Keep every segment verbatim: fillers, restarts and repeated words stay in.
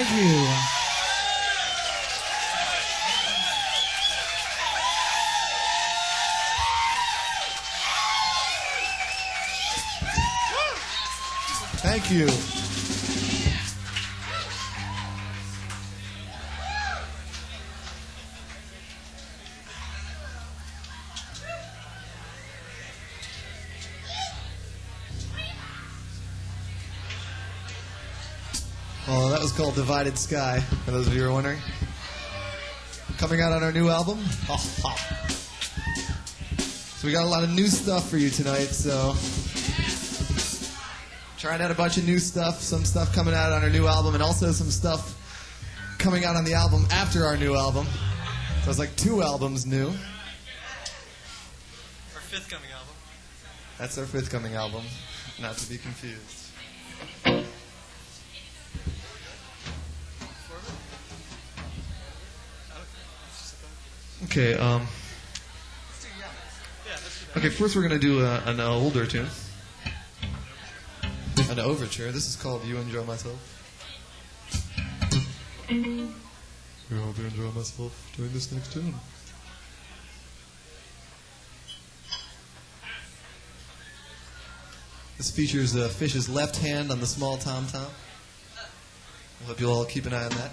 Thank you. Thank you. Well, that was called Divided Sky, for those of you who are wondering. Coming out on our new album. So we got a lot of new stuff for you tonight, so trying out a bunch of new stuff, some stuff coming out on our new album, and also some stuff coming out on the album after our new album. So it's like two albums new. Our fifth coming album. That's our fifth coming album, not to be confused. Okay, um... Okay, first we're going to do a, an older tune. An overture. This is called You Enjoy Myself. I hope you enjoy myself doing this next tune. This features uh, Fish's left hand on the small tom-tom. I hope you'll all keep an eye on that.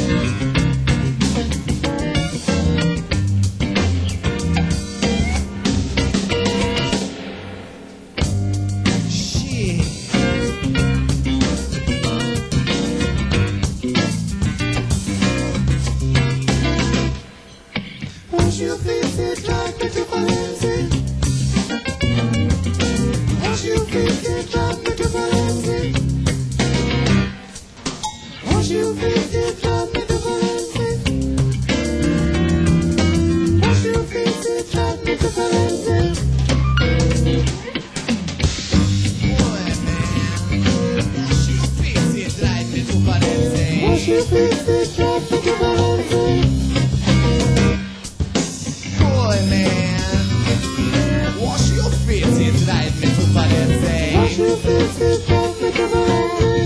Wash your face and try to do balancing. Wash your face and try to do balancing. Wash your face and try to do balancing. Wash your face and try to do balancing. Boy, man, wash your face and try to do balancing. Wash your face and try to do balancing. Boy, man, wash your face and try to do balancing. Wash your face and try to do balancing.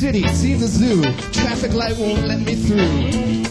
city, see the zoo. Traffic light won't let me through.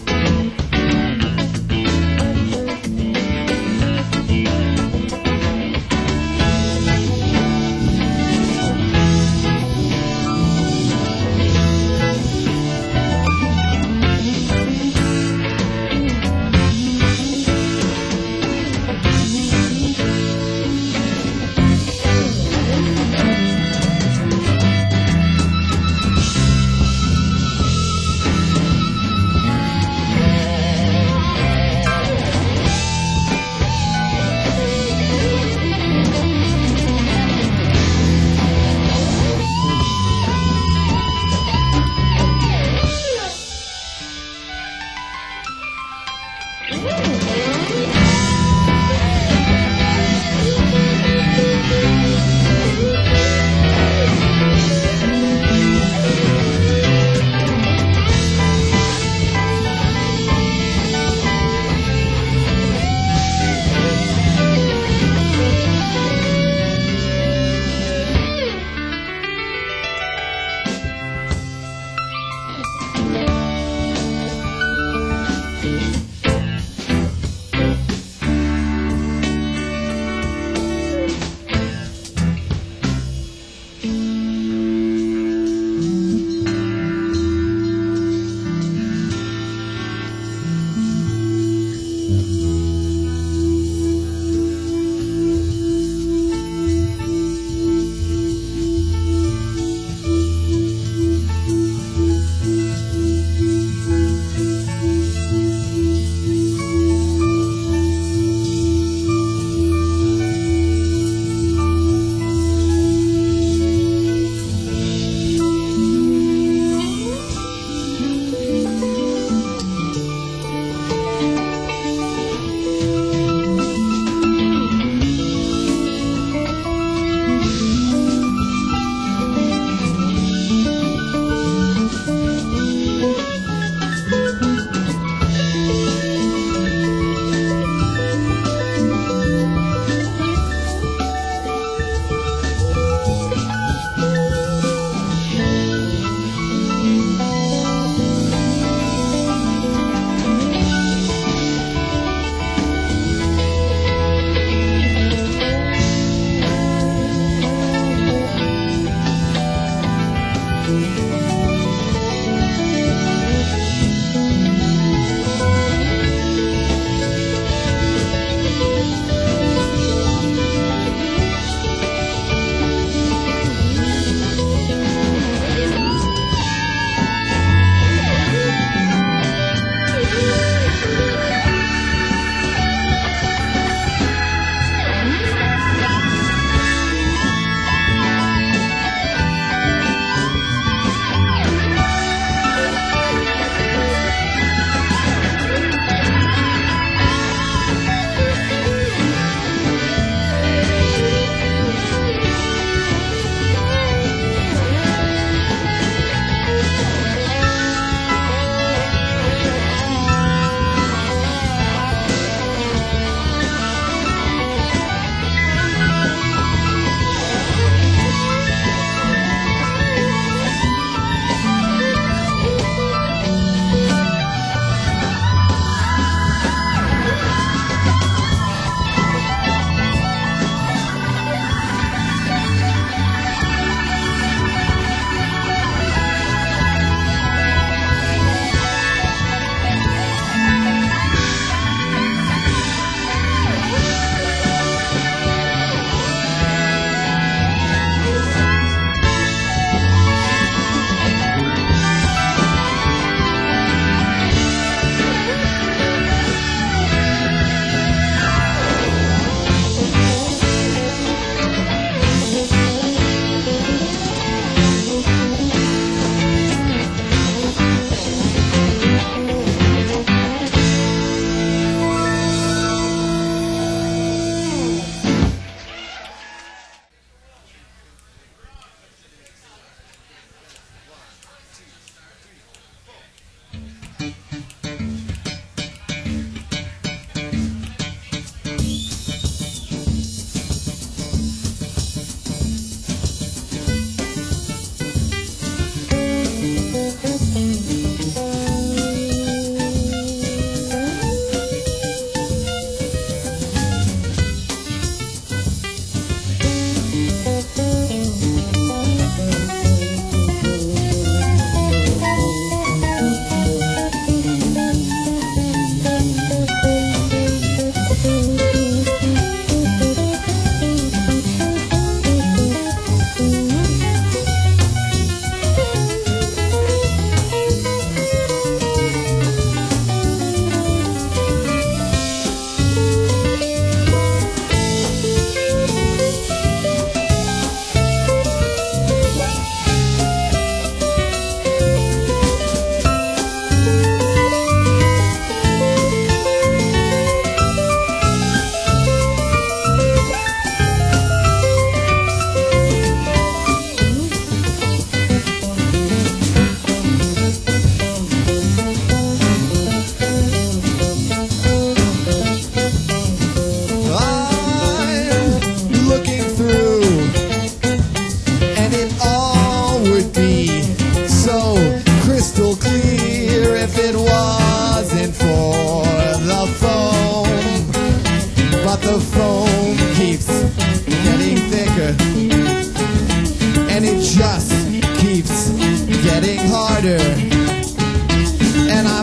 wonder, and I'm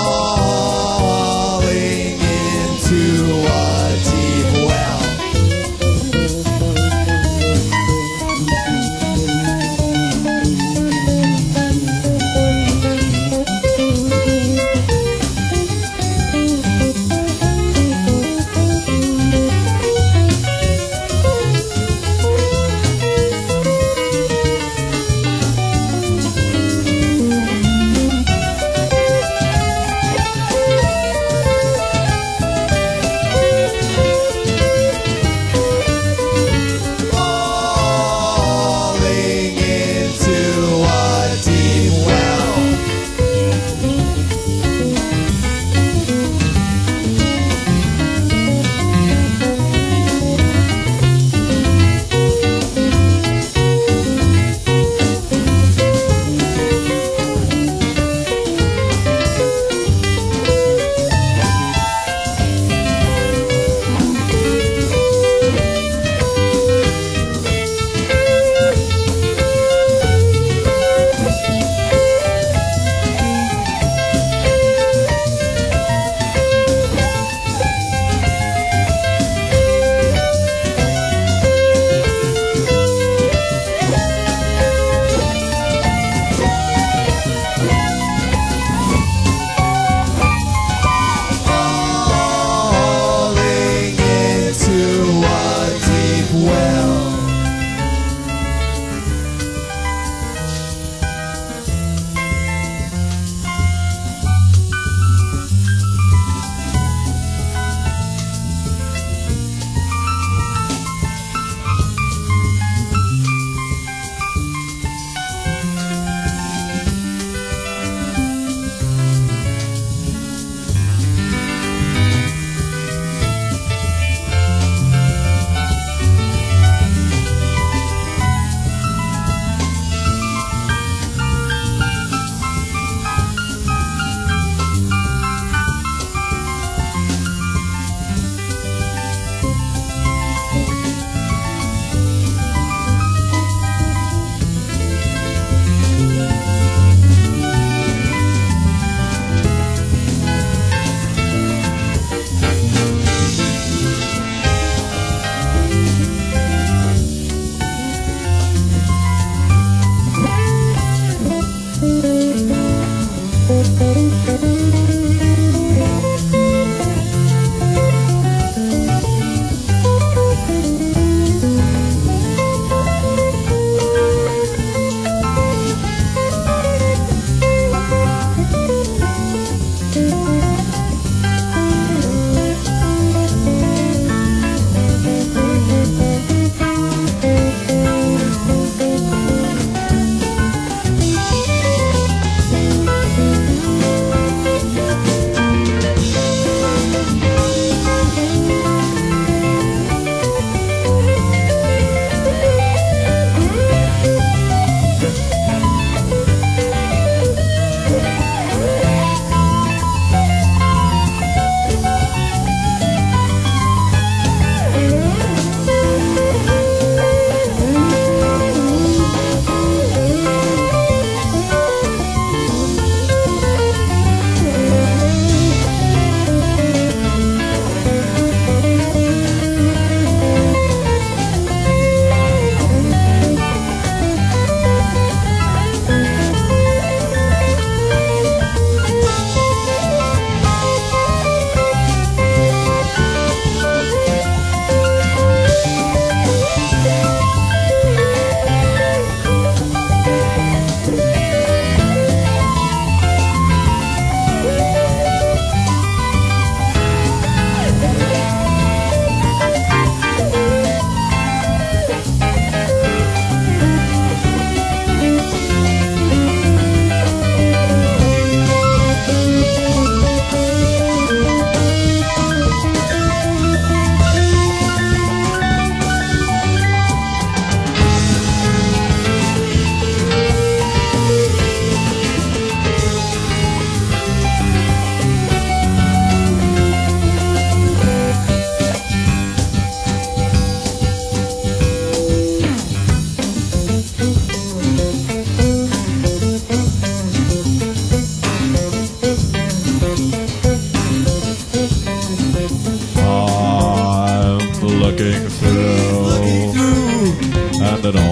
falling into a deep well.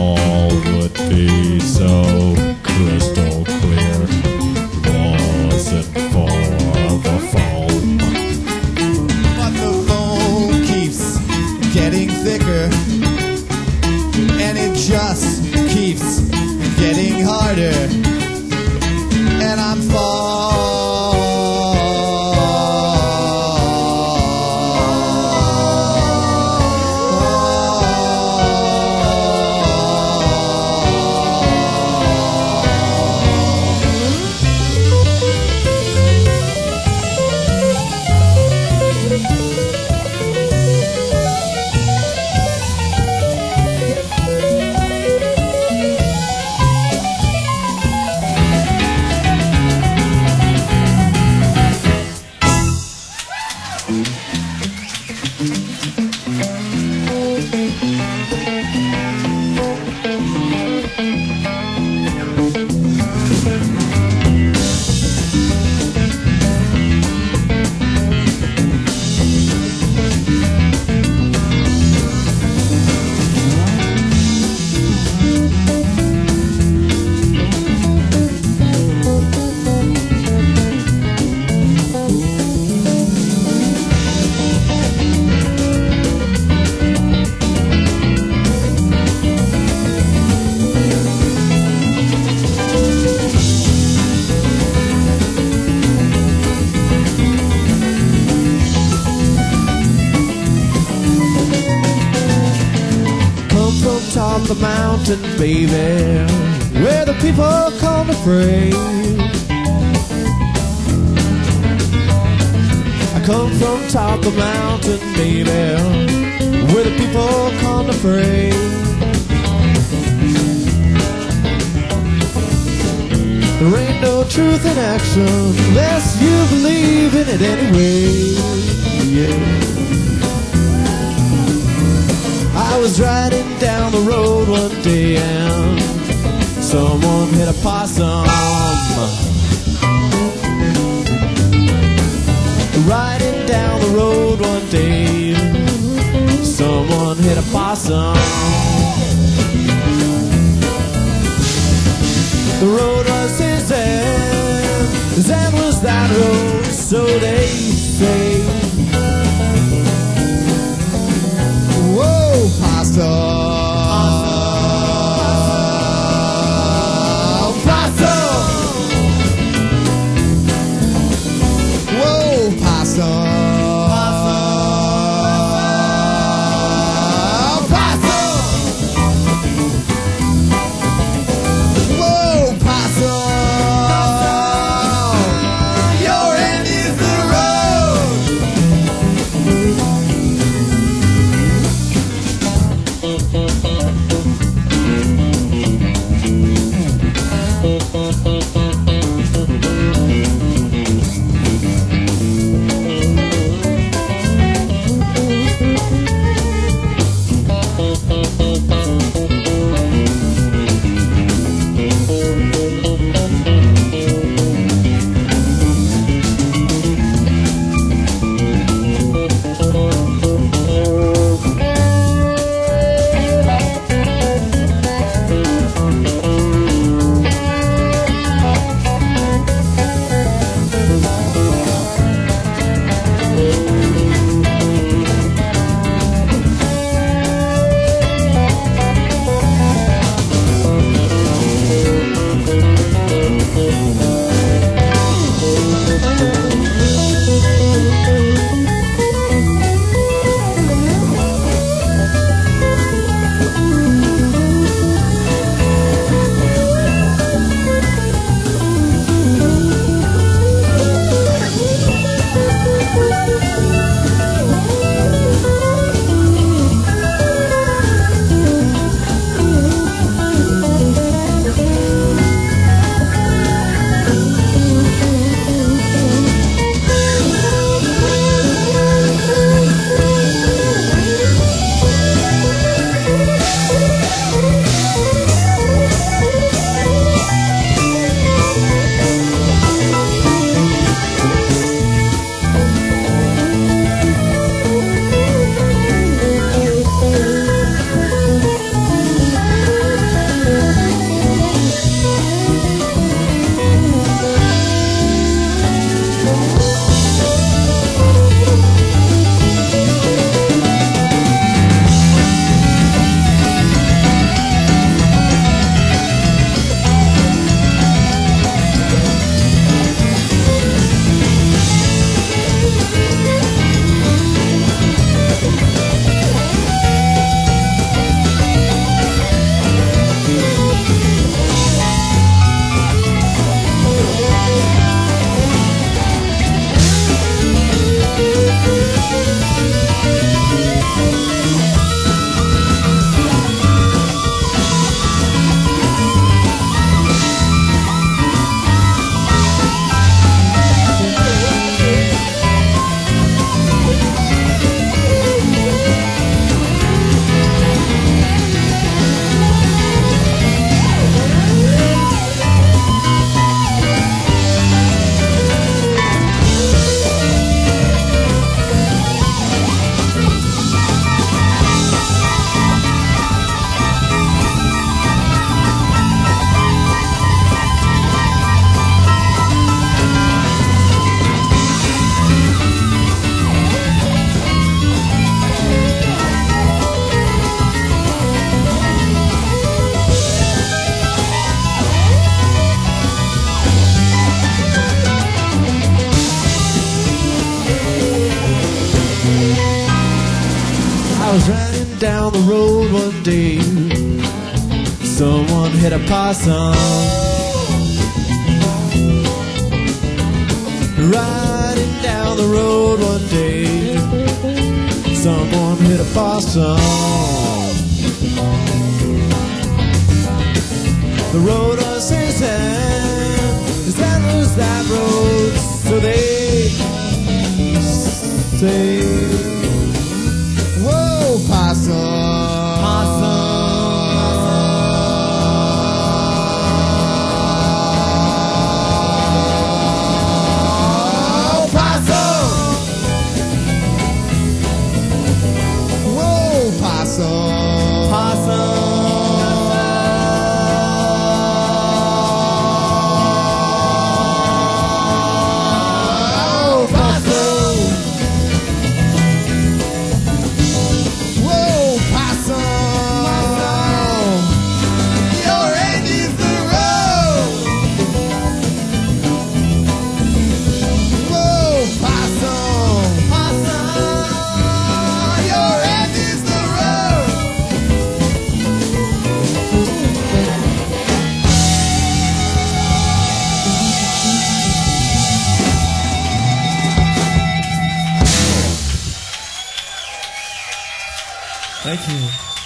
all would be so crystal clear. Wasn't for the foam. But the foam keeps getting thicker, and it just keeps getting harder, and I'm top of the mountain, baby, where the people come to pray. I come from top of the mountain, baby, where the people come to pray. There ain't no truth in action unless you believe in it anyway. Yeah. I was riding down the road one day and someone hit a possum. Riding down the road one day, someone hit a possum. The road was his end, his end was that road, so they say. Whoa, pasta. Pasta. Whoa, pasta. Pasta. Whoa, pasta. Your end is the road. was riding down the road one day. Someone hit a possum. Riding down the road one day. Someone hit a possum. The road was his hand. His hand was that road. So they say, Whoa, possum. possum. Oh, possum. Whoa, possum. Possum. Oh, possum. Whoa, possum. Your end is the road. Whoa, possum. Possum. Your end is the road. Thank you.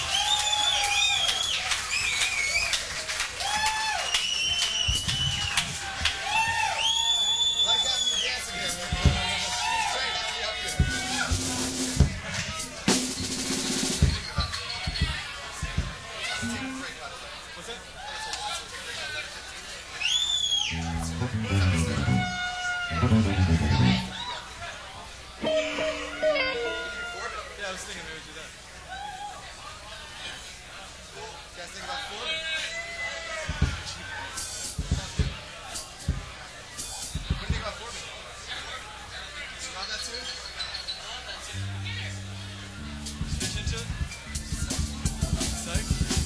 Like having you dance again, man. Straight on the up here. Yeah, I was thinking we would do that. You guys think about four? What do you think about four? You want that too? Switch into it? Psych?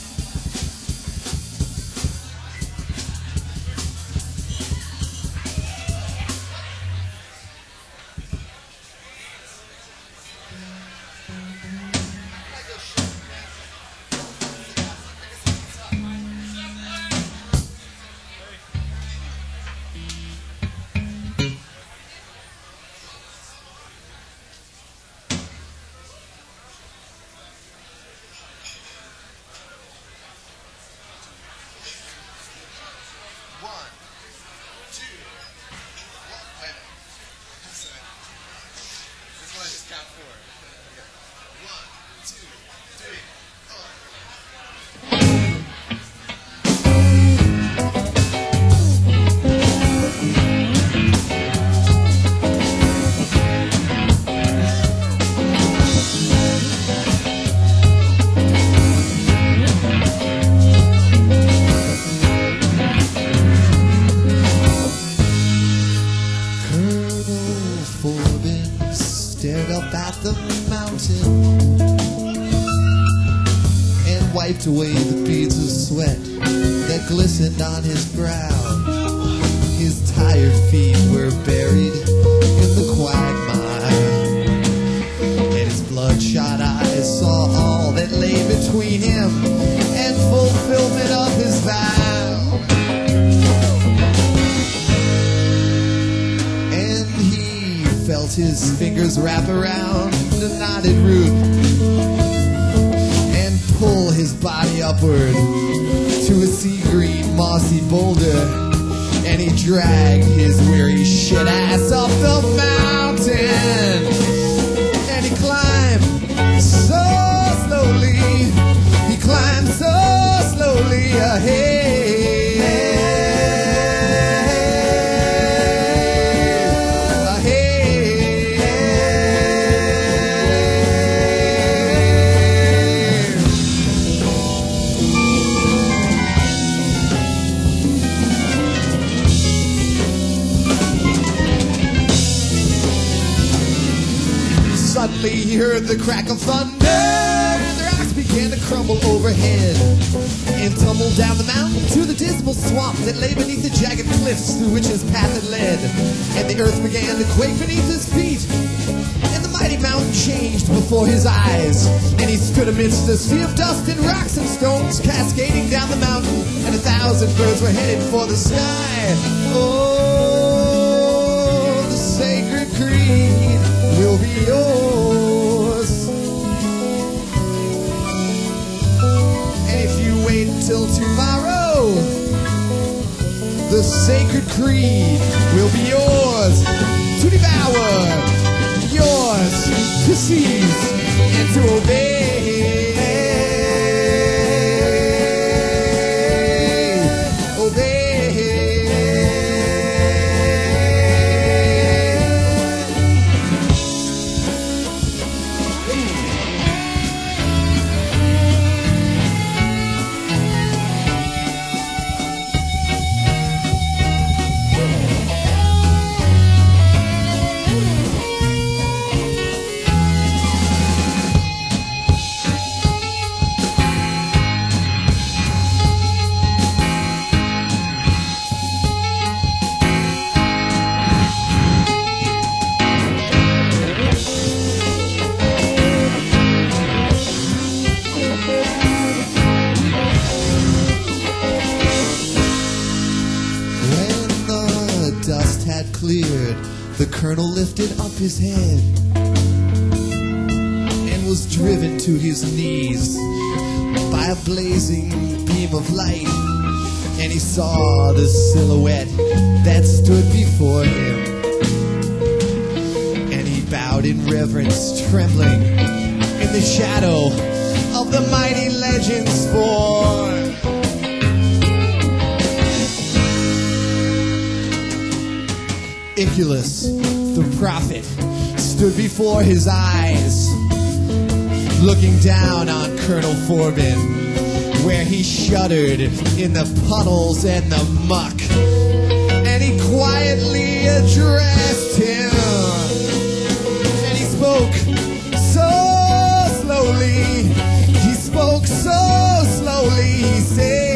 One, two, one. Wait a minute. Sorry. This one I just count four. Okay. One, two, three, four. Colonel Forbin stared up at the mountain and wiped away the beads of sweat that glistened on his brow. His tired feet were buried in the quagmire, and his bloodshot eyes saw all that lay between him and fulfillment of his vow. And he felt his fingers wrap around the knotted root and pull his body upward to a sea green mossy boulder. And he dragged his weary shit ass up the mountain. And he climbed so slowly, he climbed so slowly ahead. Suddenly he heard the crack of thunder, and their rocks began to crumble overhead. and tumbled down the mountain to the dismal swamp that lay beneath the jagged cliffs through which his path had led. And the earth began to quake beneath his feet, and the mighty mountain changed before his eyes. And he stood amidst a sea of dust and rocks and stones cascading down the mountain, and a thousand birds were headed for the sky. Oh, the sacred creed will be yours. And if you wait until tomorrow, the sacred creed will be yours to devour, yours to seize and to obey. Cleared, the colonel lifted up his head and was driven to his knees by a blazing beam of light, and he saw the silhouette that stood before him, and he bowed in reverence, trembling in the shadow of the mighty legends born. Iculus, the prophet, stood before his eyes, looking down on Colonel Forbin, where he shuddered in the puddles and the muck, and he quietly addressed him, and he spoke so slowly, he spoke so slowly, he said,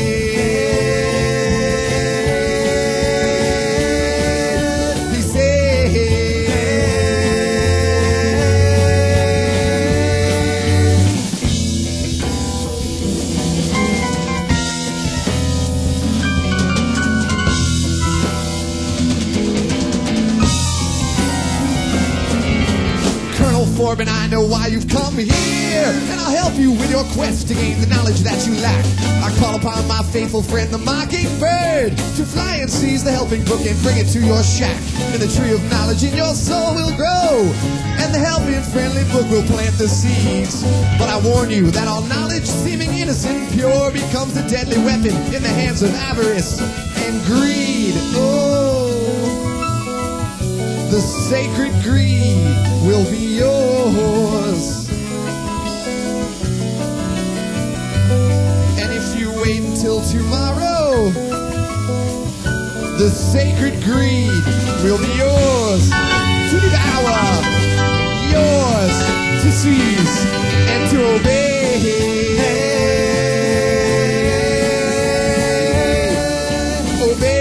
Forbin, I know why you've come here, and I'll help you with your quest to gain the knowledge that you lack. I call upon my faithful friend, the mockingbird, to fly and seize the helping book and bring it to your shack. And the tree of knowledge in your soul will grow, and the helping friendly book will plant the seeds. But I warn you that all knowledge, seeming innocent and pure, becomes a deadly weapon in the hands of avarice and greed. Oh, the sacred greed will be yours. And if you wait until tomorrow, the sacred greed will be yours to devour, yours to seize and to obey. Obey.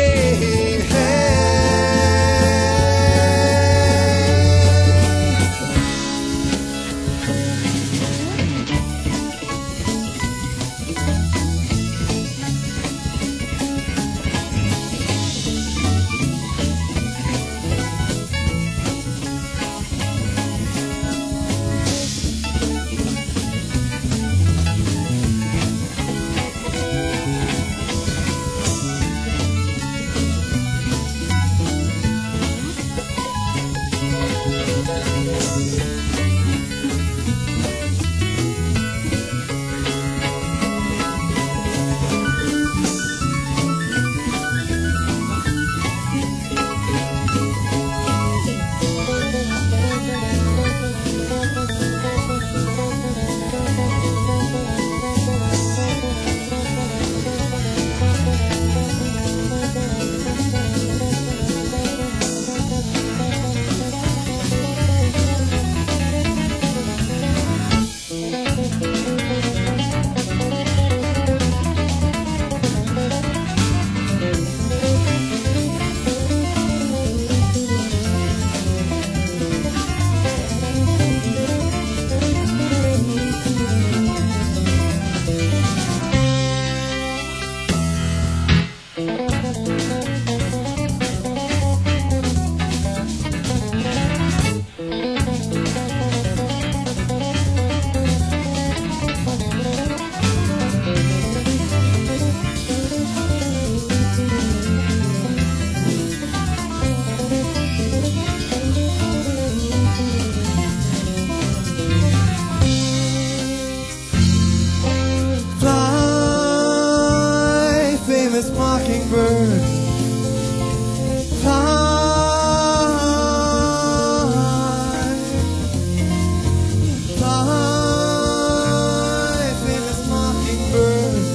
famous mockingbird. Fly, fly, famous mockingbird.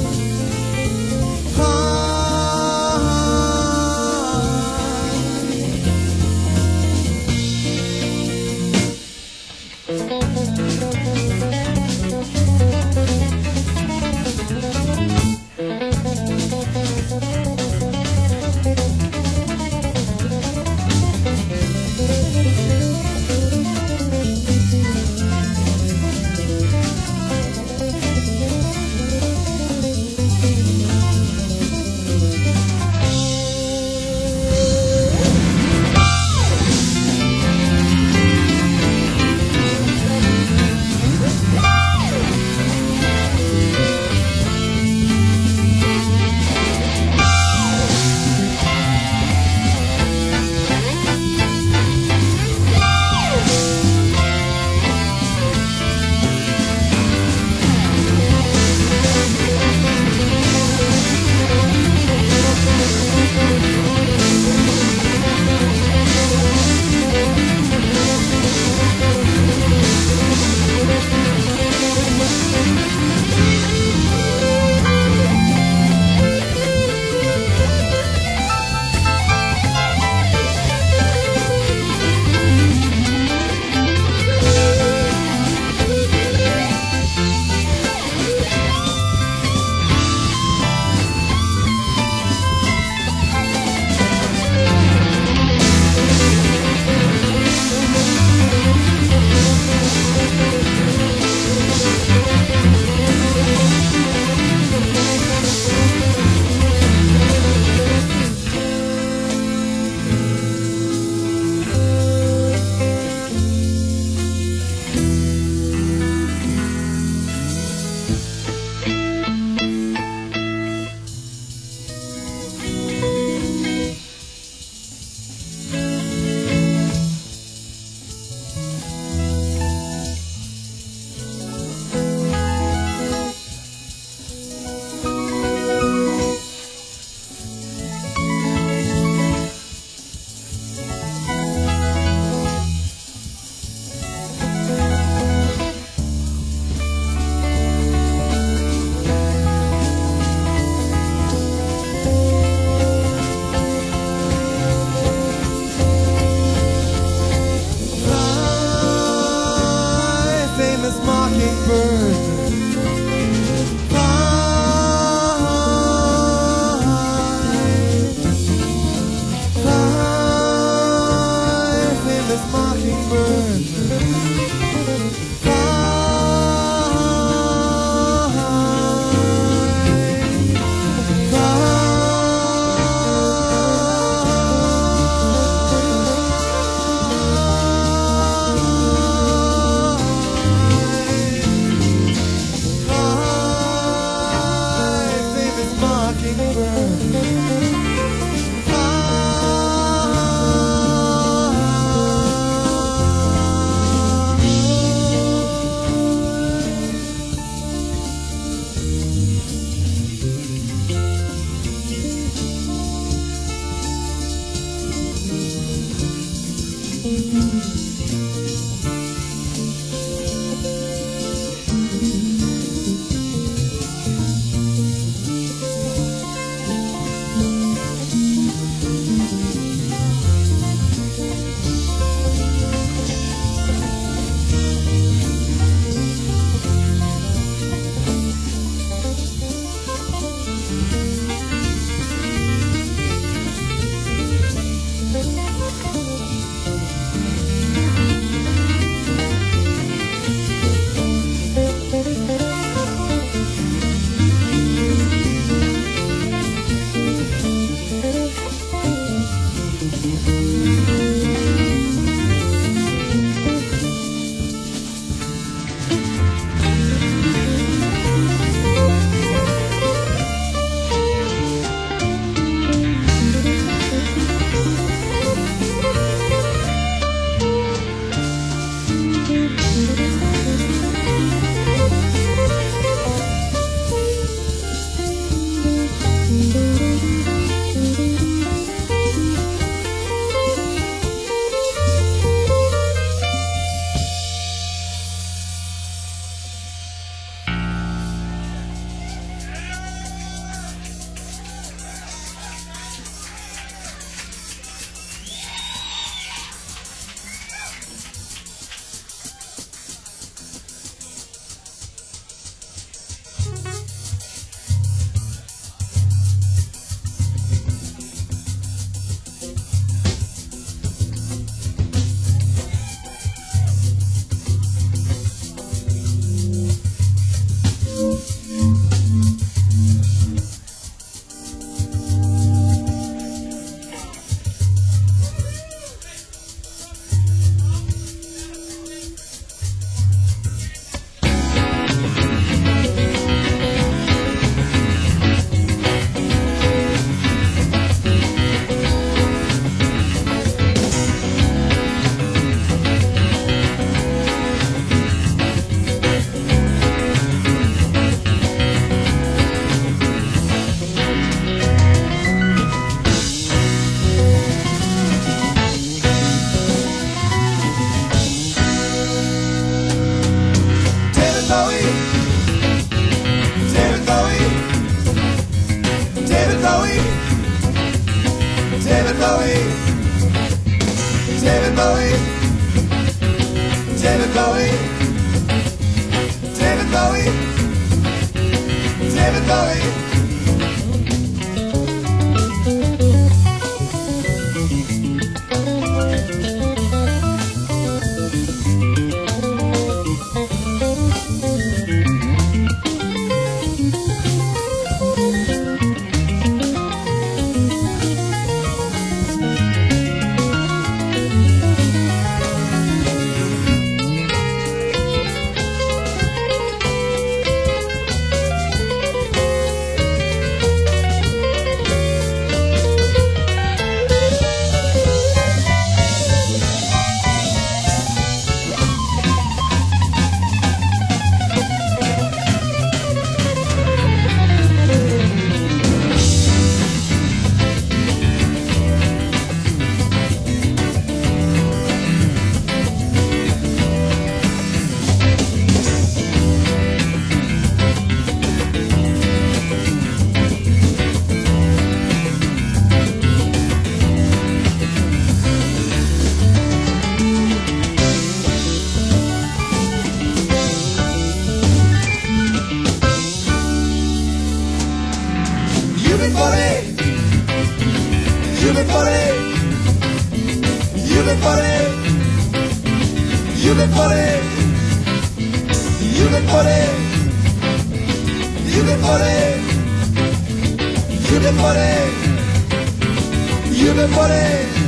Bowie, David Bowie, David Bowie, David Bowie, David Bowie. You've been funny. You've been funny. You've been funny. You've been funny. You've been funny. You've been funny. You've been funny. You've been funny.